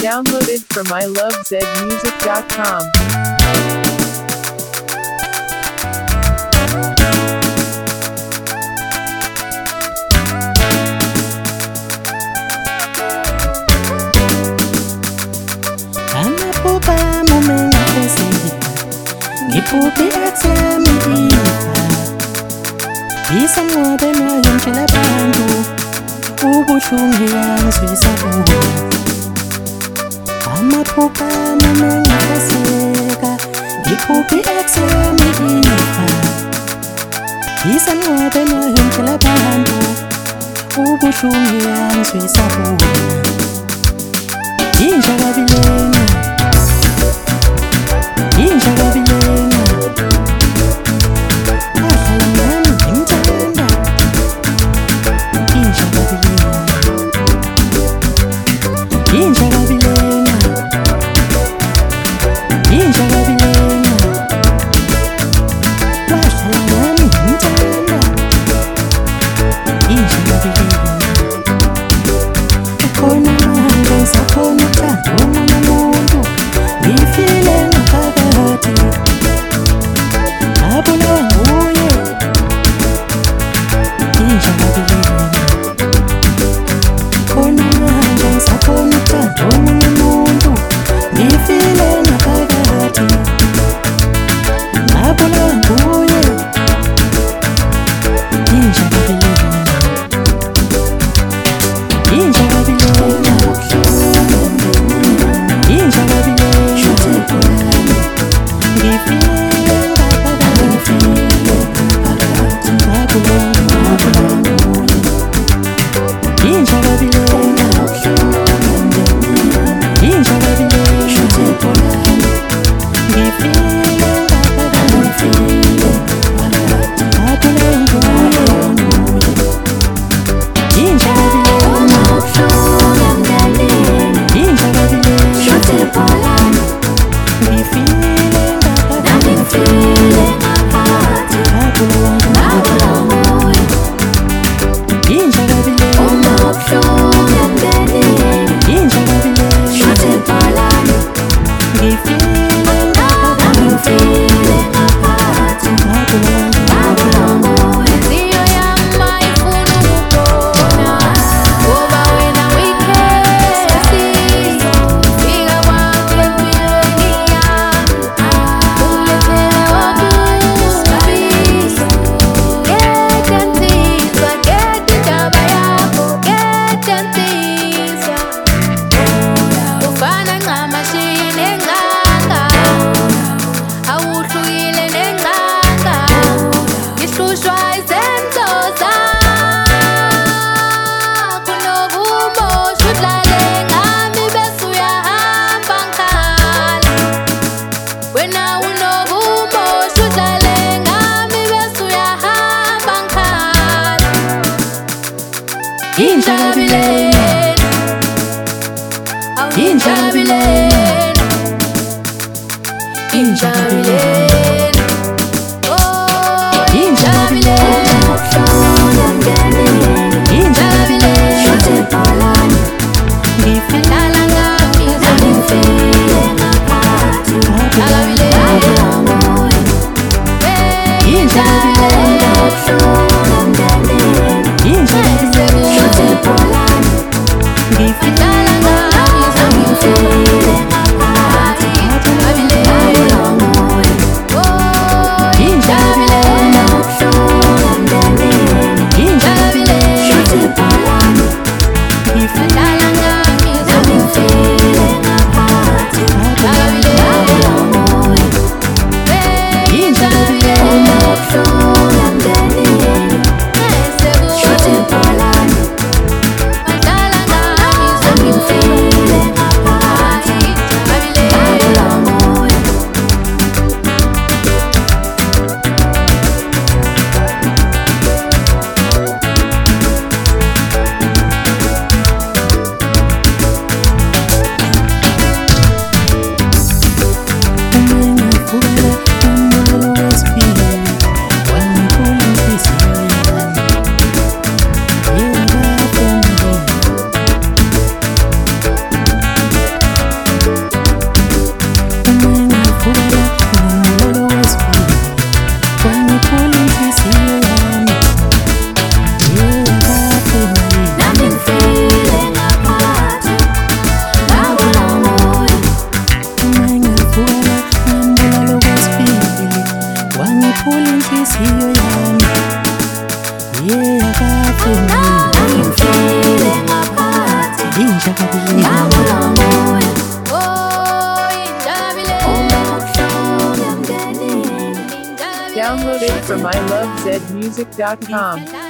Downloaded from ilovezmusic.com. Amaphupha uma ngafezeka ngiphuphe athembifa isanqobe nayo ngitshela abantu ubuhlungu yangizwisa bona. Amaphupha uma ngafezeka ngiphuphe athembifa isanqobe nayo ngitshela abantu ubuhlungu yangizwisa bona. Inja kabilena, inja kabilena, ahlala nami ngimthanda. Inja kabilena, inja kabilena, inja kabilena, ahlala nami ngimthanda. Inja kabilena, ukhona manje ngisakhona ukuthanda omunye umuntu, ngifile ngaphakathi ngabulawa nguye. Inja kabilena, khona manje ngisakhona ukuthanda omunye umuntu, ngifile ngaphakathi ngabulawa nguye. Inja kabilena, inja kabilena, inja kabilena, ngifile ngaphakathi ngabulawa nguye. Inja kabilena, inja kabilena, ngifile ngaphakathi ngabulawa nguye. Inja kabilena, inja kabilena, ngifile ngaphakathi ngabulawa nguye. Inja kabilena, inja kabilena, ngifile ngaphakathi ngabulawa nguye. Inhliziyo yami ayifuni ukubona ngoba wena uyikhesi. Fika kwakho empilweni yami ungilethele okubi. Ngeke nsizwa, ngeke indaba yakho, ngeke nsizwa. Ufana ncamashi nengqanga, awuhlukile nengqanga. Ngihlushwa izenzo zakho nokumoshwa udlale ngami bese uyahamba ngikhala. Wena unokumoshwa udlale ngami bese uyahamba ngikhala. Inja kabilena, inja kabilena, inja kabilena, inja kabilena, inja kabilena, ngifile inja kabilena, inja kabilena, ngifile Angifile ngaphakathi Injabile ngabona moya Oh, injabile. uma ubuhlungu emndenini Injabile. Download it from ilovezmusic.com.